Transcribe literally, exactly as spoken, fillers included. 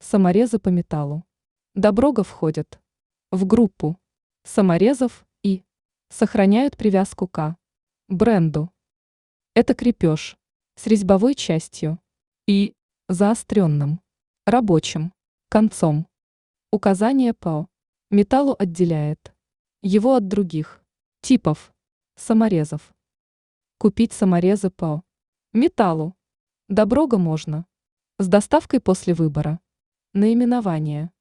Саморезы по металлу. Доброга входят в группу саморезов и сохраняют привязку к бренду. Это крепеж с резьбовой частью и заостренным рабочим концом. Указание по металлу отделяет его от других типов саморезов. Купить саморезы по металлу. Доброга можно с доставкой после выбора наименования